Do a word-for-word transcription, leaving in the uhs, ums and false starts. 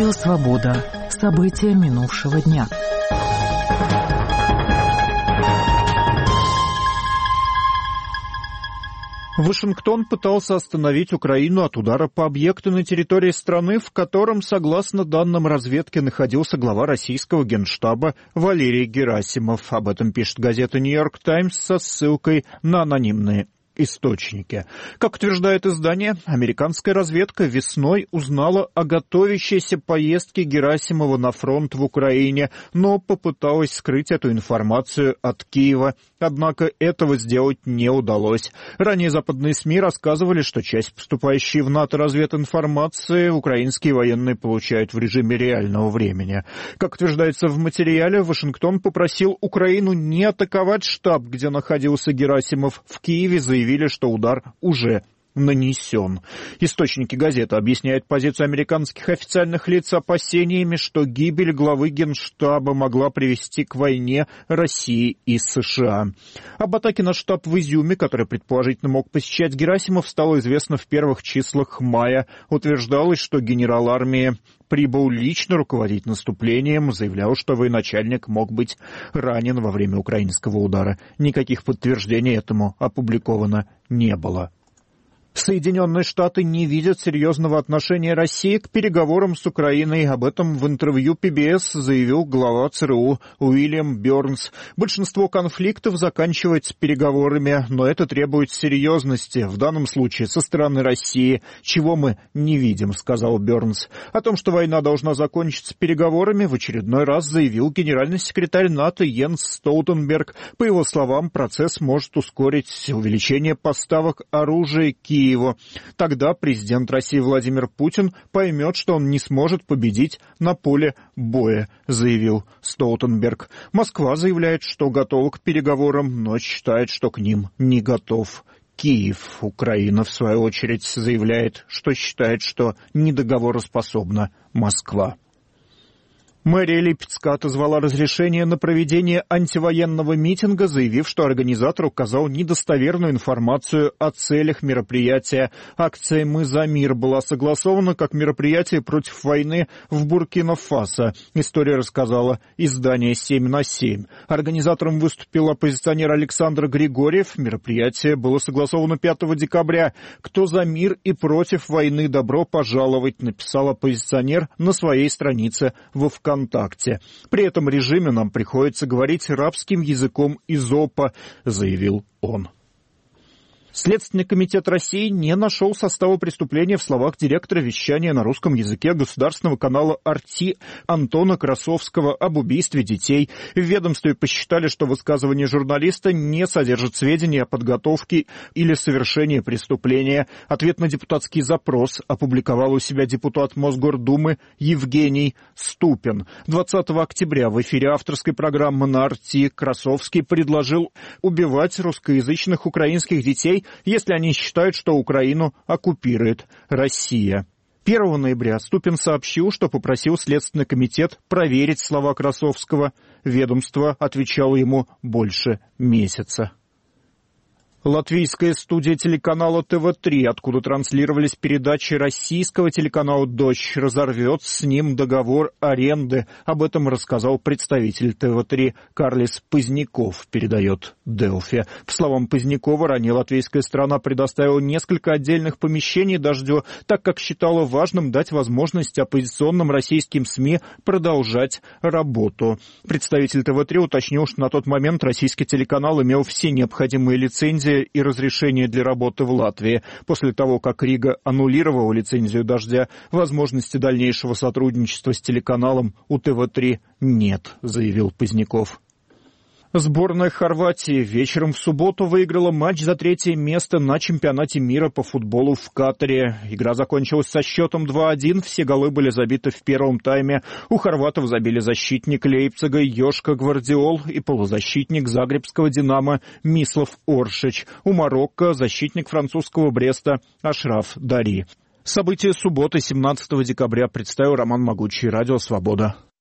Радио «Свобода». События минувшего дня. Вашингтон пытался остановить Украину от удара по объекту на территории страны, в котором, согласно данным разведки, находился глава российского генштаба Валерий Герасимов. Об этом пишет газета «Нью-Йорк Таймс» со ссылкой на анонимные источники. Как утверждает издание, американская разведка весной узнала о готовящейся поездке Герасимова на фронт в Украине, но попыталась скрыть эту информацию от Киева. Однако этого сделать не удалось. Ранее западные СМИ рассказывали, что часть поступающей в НАТО развединформации украинские военные получают в режиме реального времени. Как утверждается в материале, Вашингтон попросил Украину не атаковать штаб, где находился Герасимов. В Киеве заявили, что удар уже нанесен. Источники газеты объясняют позицию американских официальных лиц опасениями, что гибель главы Генштаба могла привести к войне России и США. Об атаке на штаб в Изюме, который предположительно мог посещать Герасимов, стало известно в первых числах мая. Утверждалось, что генерал армии прибыл лично руководить наступлением, заявлял, что военачальник мог быть ранен во время украинского удара. Никаких подтверждений этому опубликовано не было. Соединенные Штаты не видят серьезного отношения России к переговорам с Украиной. Об этом в интервью пи би эс заявил глава ЦРУ Уильям Бёрнс. Большинство конфликтов заканчивается переговорами, но это требует серьезности, в данном случае со стороны России, чего мы не видим, сказал Бёрнс. О том, что война должна закончиться переговорами, в очередной раз заявил генеральный секретарь НАТО Йенс Столтенберг. По его словам, процесс может ускорить увеличение поставок оружия Киеву. Его. Тогда президент России Владимир Путин поймет, что он не сможет победить на поле боя, заявил Столтенберг. Москва заявляет, что готова к переговорам, но считает, что к ним не готов Киев. Украина, в свою очередь, заявляет, что считает, что недоговороспособна Москва. Мэрия Липецка отозвала разрешение на проведение антивоенного митинга, заявив, что организатор указал недостоверную информацию о целях мероприятия. Акция «Мы за мир» была согласована как мероприятие против войны в Буркина-Фасо. История рассказала издание семь на семь. Организатором выступил оппозиционер Александр Григорьев. Мероприятие было согласовано пятого декабря. «Кто за мир и против войны, добро пожаловать», написал оппозиционер на своей странице во ВКонтакте. ВКонтакте. При этом режиме нам приходится говорить рабским языком Эзопа, заявил он. Следственный комитет России не нашел состава преступления в словах директора вещания на русском языке государственного канала «Арти» Антона Красовского об убийстве детей. В ведомстве посчитали, что высказывание журналиста не содержит сведений о подготовке или совершении преступления. Ответ на депутатский запрос опубликовал у себя депутат Мосгордумы Евгений Ступин. двадцатого октября в эфире авторской программы на «Арти» Красовский предложил убивать русскоязычных украинских детей, если они считают, что Украину оккупирует Россия. первого ноября Ступин сообщил, что попросил Следственный комитет проверить слова Красовского. Ведомство отвечало ему больше месяца. Латвийская студия телеканала тэ вэ три, откуда транслировались передачи российского телеканала «Дождь», разорвет с ним договор аренды. Об этом рассказал представитель тэ вэ три Карлис Поздняков, передает Делфи. По словам Позднякова, ранее латвийская сторона предоставила несколько отдельных помещений «Дождю», так как считала важным дать возможность оппозиционным российским СМИ продолжать работу. Представитель тэ вэ три уточнил, что на тот момент российский телеканал имел все необходимые лицензии и разрешение для работы в Латвии. После того, как Рига аннулировала лицензию «Дождя», возможности дальнейшего сотрудничества с телеканалом у тэ вэ три нет, заявил Поздняков. Сборная Хорватии вечером в субботу выиграла матч за третье место на чемпионате мира по футболу в Катаре. Игра закончилась со счетом два один. Все голы были забиты в первом тайме. У хорватов забили защитник Лейпцига Йошка Гвардиол и полузащитник загребского «Динамо» Мислав Оршич. У Марокко защитник французского Бреста Ашраф Дари. События субботы, семнадцатого декабря, представил Роман Могучий, Радио «Свобода».